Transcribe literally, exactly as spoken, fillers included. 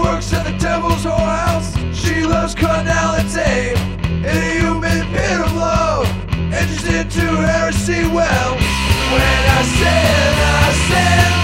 works at the devil's whorehouse. She loves carnality in a human pit of love, and she's into heresy. Well, when I sin, I sin.